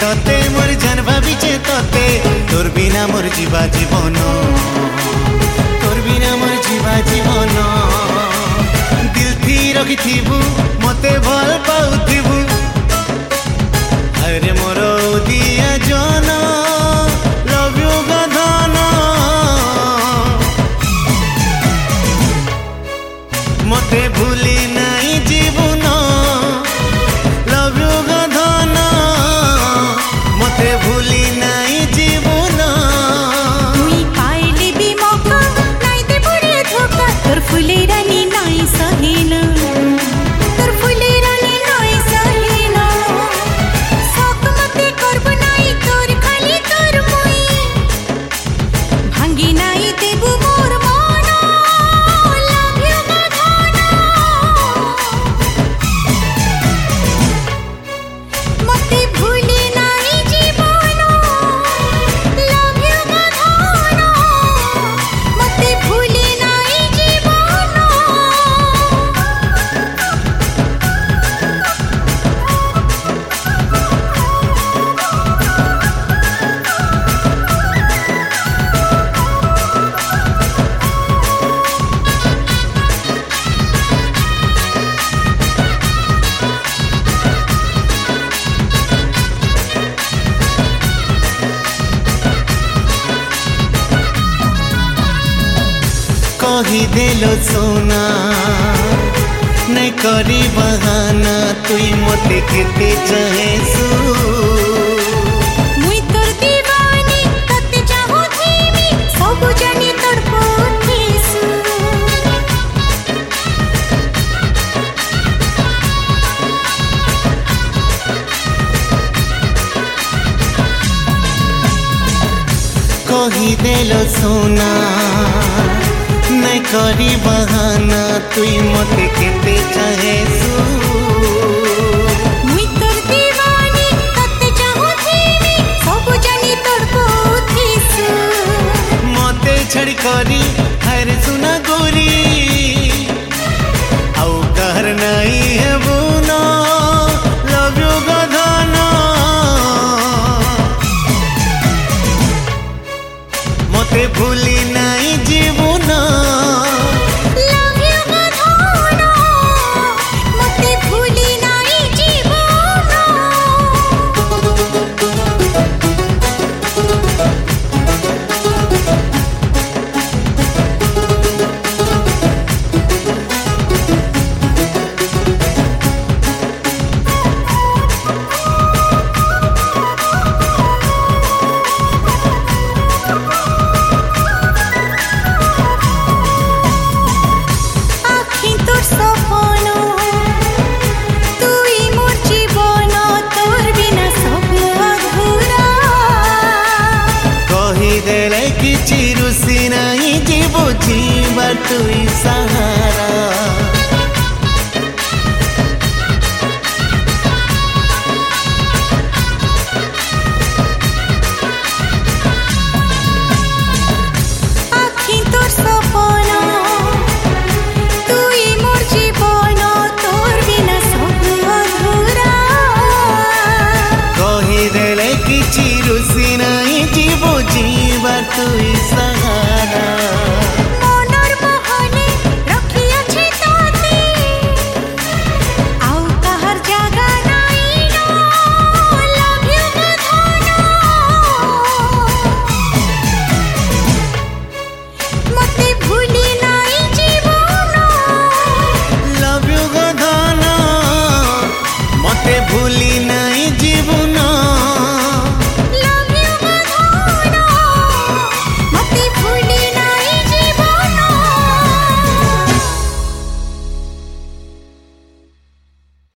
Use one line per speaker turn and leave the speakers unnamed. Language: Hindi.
तोते मोर जान भाविचे तोते तोर बिना मोर जीवा जीवन तोर बिना मोर जीवा जीवन दिल थी रखिथिबु मते भल पाउथिबु अरे मोर दिया जन लव यू गधन मते भूली नहीं जीवन लव यू गधन मते भूली नहीं जीवन
तुई पाइले भी मौका नहीं दे बुरे धोखा तोर फुले रानी नहीं सहेना तोर फुले रानी नहीं सहेना शौक मते करब नहीं तोर खाली तोर मुई भांगी नहीं देबु मोर मन लव यू गधन मते भूली नहीं जीवन लव यू गधन मते भूली नहीं जीवन
कही देलो सोना नहीं करी बहाना तुई मते केते चाहेसु
मुई तोर दीवानी तते चाहू थीमी सब जानी तोर पोथेसु
कही देलो सोना नहीं करी बहाना तुई मते केते चाहेसु
मुई तोर दीवानी तते चाहू थीमी सब जानी तोर पोथेसु
मते छड़ी करी हर सुना गोरी आउ कहर नहीं है बुना लव यू गधन मते भूली नहीं जीवन
लव यू गधन मते भूली नहीं जीवन आँखें तोर सपन तुई मोर जीवन तोर बिना सब अधूरा
कही देले कि चिरुसी नहीं जीवो जीवा तुई सहारा
आँखें तोर सपन तुई मोर जीवन तोर बिना सब अधूरा
कही देले कि चिरुसी नहीं जीवो जीवा तुई सहारा
मनर महले रखी अछि ताते आउ कहर जागा नहीं नो लव यू गधन मते भूली नहीं जीवन
लव यू गधन मते भूली